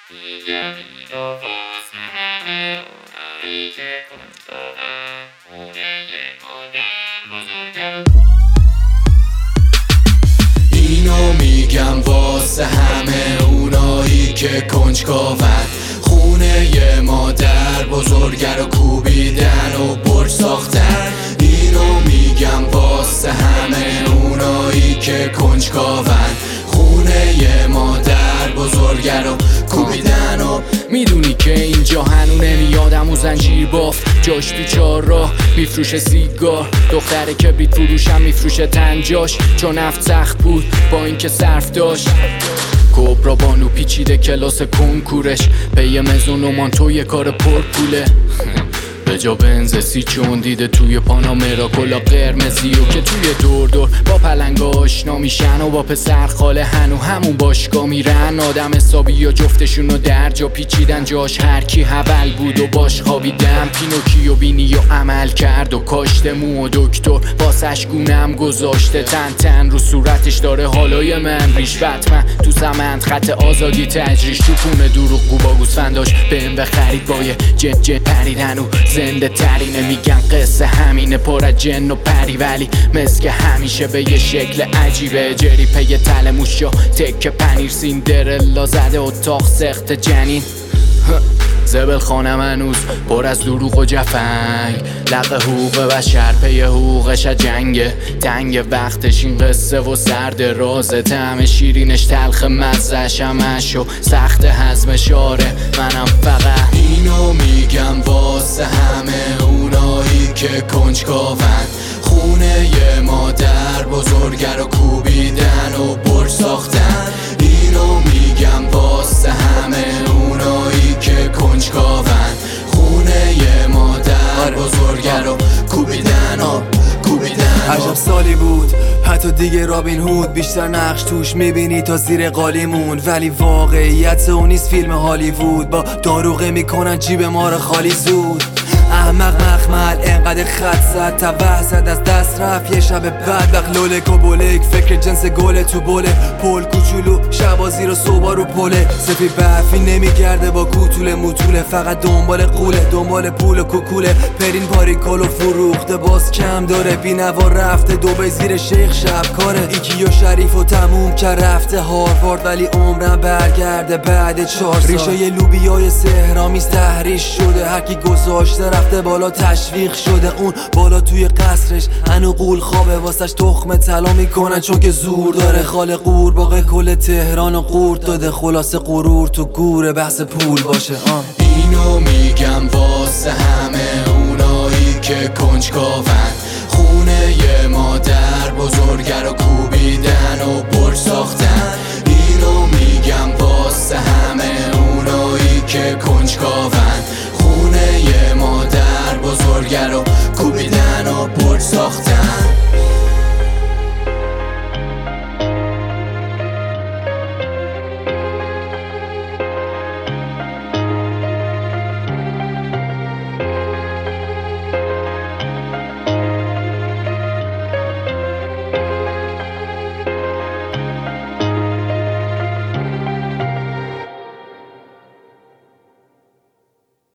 اینو میگم واسه همه اونایی که کنجکاون، خونه ی مادر بزرگه رو کوبیدن و برج ساختن. اینو میگم واسه همه اونایی که کنجکاون، خونه ی مادر بزرگه رو کوبیدن و میدونی که اینجا هنو نمیادم و زنجیر بافت، جاش تو چهار راه میفروشه سیگار، دختره کبریت فروشم میفروشه تنجاش، چون نفت سخت بود با اینکه صرف داشت. کبرا بانو پیچیده کلاس کنکورش، پی مزون و مانتو کار پر پوله. به جا بنز سی چون دیده توی پانامرا کلا قرمزی و که توی دور دور با پلنگ آشنا میشن و با پسر خاله هنو همون باشگاه میرن. آدم حسابی یا جفتشونو در جا پیچیدن، جاش هر کی حول بود و باش خوابیدن. پینوکیو بینی و عمل کرد و کاشته مو و دکتر واسش گونم گذاشته، تن تن رو صورتش داره حالای من ریشوت. من تو سمند خط آزادی تجریش، تو پونه دروغ گوبا گوسفنداش بهم بخرید با یه جت پریدن و زنده ترینه. میگن قصه همینه پر از جن و پری، ولی مسک همیشه به یه شکل عجیبه. جری پی تل موشا تک پنیر، سیندرلا زده اتاق سخت جنین. زبل خانم هنوز پر از دروغ و جفنگ، لق حقوق بشر پی حقوقش جنگه. تنگ وقتش این قصه و سرد رازه، طعم شیرینش تلخ مزهش همش و سخت هضمش. آره منم فقط اینو میگم واسه همه اونایی که کنجکاون، خونه ی مادر بزرگه رو کوبیدن و برج ساختن. اینو میگم واسه همه اونایی که کنجکاون، خونه ی مادر بزرگه رو کوبیدن و کوبیدن. عجب سالی بود حتی دیگه رابین هود، بیشتر نقش توش میبینی تا زیر قالیمون، ولی واقعیت اون نیست فیلم هالیوود. با داروغه میکنن جیب ما رو خالی زود. احمق مخمل انقدر خط زد تا وحزد از دست رفت یه شب بعد. وقت لولک و بولک فکر جنس گله تو بوله، پول کوچولو شبازی رو صبح رو پله. سفی برفی نمیگرده با کوتوله موتوله، فقط دنبال قوله دنبال پول و کوکوله. پرین پاریکالو فروخته باز کم داره، بینوا رفته دوبه زیر شیخ شب کاره. ایکی و شریف و تموم که رفته هاروارد، ولی عمرم برگرده بعد 4 سال. ریشه ی لوبیای سهرامیز تحریش شده، هرکی گذاشته رفته بالا تشویق شده. اون بالا توی قصرش هنو قول خوابه، واسش تخم طلا میکنن چون که زور داره. خال قورباغه کل تهران و قورت داده، خلاصه غرور تو گوره بحث پول باشه. اینو میگم واسه همه اونایی که کنجکاون، خونه ی مادر بزرگه رو کوبیدن و برج ساختن.